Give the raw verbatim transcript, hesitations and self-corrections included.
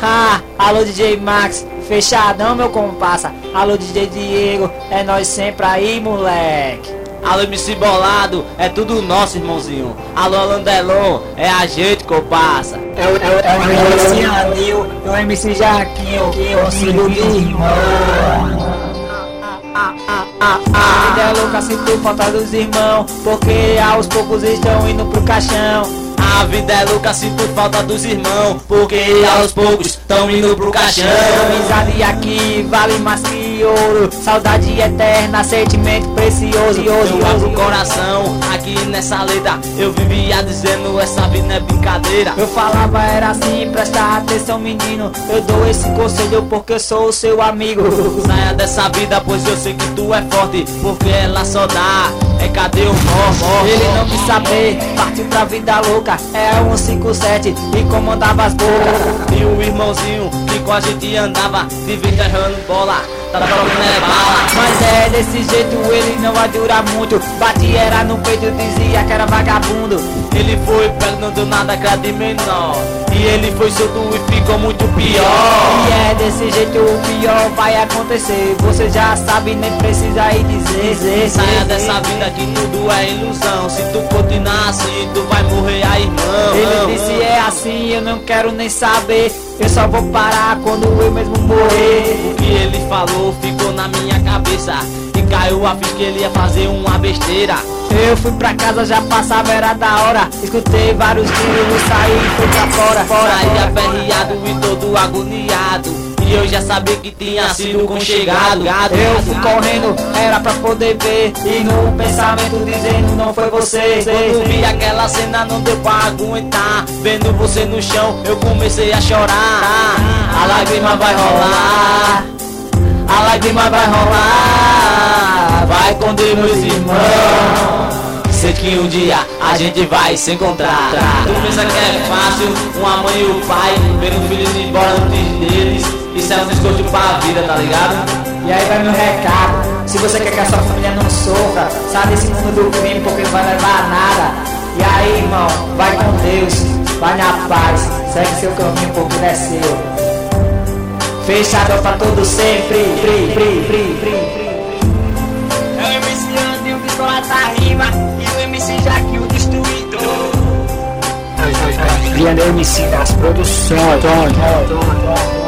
Ah, alô D J Max, fechadão meu comparsa. Alô D J Diego, é nós sempre aí, moleque. Alô M C Bolado, é tudo nosso, irmãozinho. Alô Landelon, é a gente, comparsa. É o, é o, é o M C Anil, é o M C Jaquinho, consigo de irmão. A vida é louca, sinto falta dos irmãos, porque aos poucos estão indo pro caixão. A vida é louca, sinto falta dos irmãos, porque aos poucos estão indo pro caixão. Amizade aqui vale mais que ouro, saudade eterna, sentimento precioso. Eu abro o coração, aqui nessa letra eu vivia dizendo essa vida é brincadeira. Eu falava era assim, presta atenção menino, eu dou esse conselho porque eu sou o seu amigo. Saia dessa vida, pois eu sei que tu é forte, porque ela só dá, é cadê o mor? Ele não quis saber, partiu pra vida louca, é um cinco sete e comandava as bocas. E o irmãozinho que com a gente andava, vivia jogando bola, tá jogando é bala. Mas é desse jeito, ele não vai durar muito. Bati era no peito, dizia que era vagabundo. Ele foi pego, não deu nada, cara de menor, e ele foi solto e ficou muito pior. E é desse jeito, o pior vai acontecer. Você já sabe, nem precisa ir dizer, dizer. Saia dessa vida que tudo é ilusão. Se tu continuar assim, tu vai morrer aí, irmão. Ele disse é assim, eu não quero nem saber. Eu só vou parar quando eu mesmo morrer. O que ele falou ficou na minha cabeça, e caiu a ficha que ele ia fazer uma besteira. Eu fui pra casa, já passava, era da hora. Escutei vários tiros, saí e fui pra fora, fora. Saí aperreado e todo agoniado, e eu já sabia que tinha sido conchegado. Eu fui correndo, era pra poder ver, e no pensamento dizendo não foi você. Quando vi aquela cena não deu pra aguentar, vendo você no chão eu comecei a chorar. A lágrima vai rolar, a lágrima vai rolar, vai com Deus meus irmãos. Sei que um dia a gente vai se encontrar. Tu pensa que é fácil, uma mãe e o pai ver um filho ir embora antes deles, isso é um desconto pra vida, tá ligado? E aí vai meu recado, se você quer que a sua família não sofra, sai desse mundo do crime porque não vai levar a nada. E aí irmão, vai com Deus, vai na paz, segue seu caminho porque ele é seu. Fechado pra todo sempre, pri, pri, pri, pri. É o M C Andy, o Pistola tá rima, e o M C Jaque, o destruidor. Viana M C das produções.